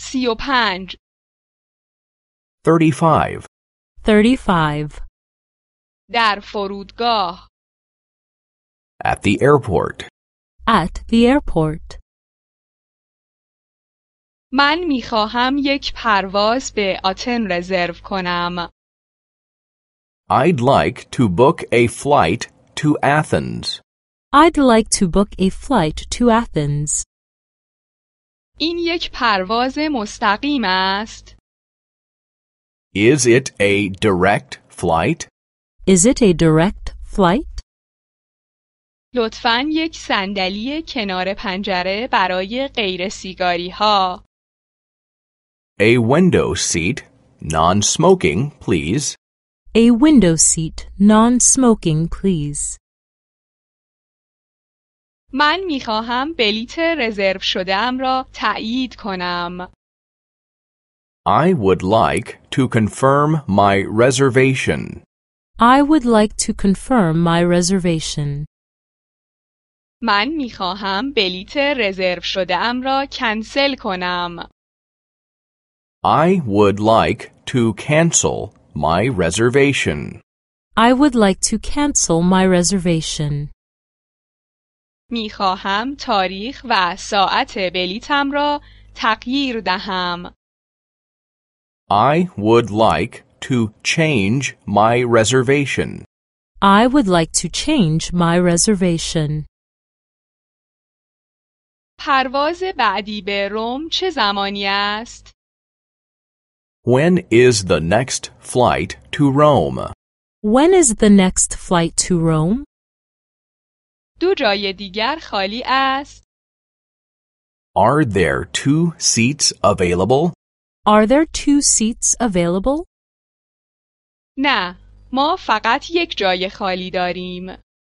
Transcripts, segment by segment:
35 35. 35. در فرودگاه At the airport. At the airport. من میخواهم یک پرواز به آتن رزرو کنم. I'd like to book a flight to Athens. I'd like to book a flight to Athens. این یک پرواز مستقیم است. Is it a direct flight? Is it a direct flight? لطفاً یک صندلی کنار پنجره برای غیر سیگاری ها. A window seat, non-smoking, please. A window seat, non-smoking, please. من میخواهم بلیت رزرو شده‌ام را تأیید کنم. I would like to confirm my reservation. I would like to confirm my reservation. من میخواهم بلیت رزرو شده‌ام را کنسل کنم. I would like to cancel my reservation. I would like to cancel my reservation. میخواهم تاریخ و ساعت بلیتم را تغییر دهم. I would like to change my reservation. I would like to change my reservation. پرواز بعدی به روم چه زمانی است؟ When is the next flight to Rome? When is the next flight to Rome? 2 جای دیگر خالی است. Are there 2 seats available? Are there 2 seats available? نه، ما فقط یک جای خالی داریم.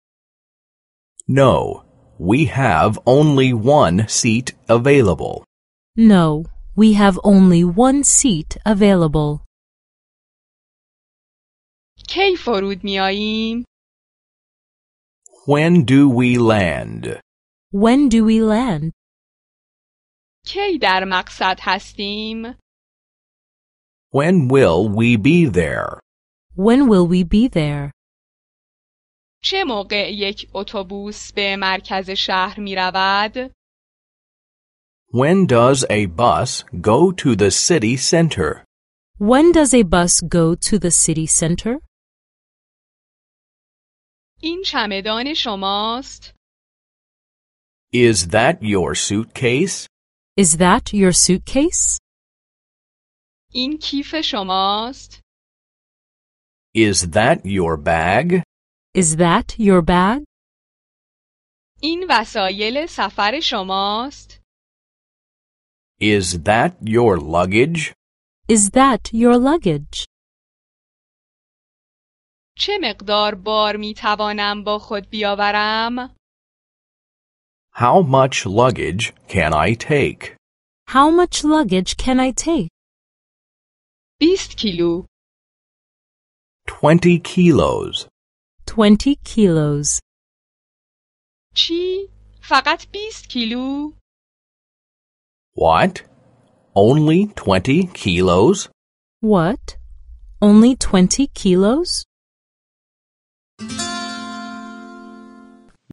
No, we have only 1 seat available. No, we have only 1 seat available. کی فرود میاییم؟ When do we land? When do we land? کی در مقصد هستیم؟ When will we be there? When will we be there? چه موقع یک اتوبوس به مرکز شهر می رود؟ When does a bus go to the city center? When does a bus go to the city center? این چمدان شماست؟ Is that your suitcase? Is that your suitcase? این کیف شماست؟ Is that your bag? Is that your bag? این وسایل سفر شماست؟ Is that your luggage? Is that your luggage? چه مقدار بار می توانم با خود بیاورم؟ How much luggage can I take? How much luggage can I take? 20 کیلو. 20 kilos. 20 kilos. چی؟ فقط 20 کیلو؟ What? Only 20 kilos? What? Only 20 kilos?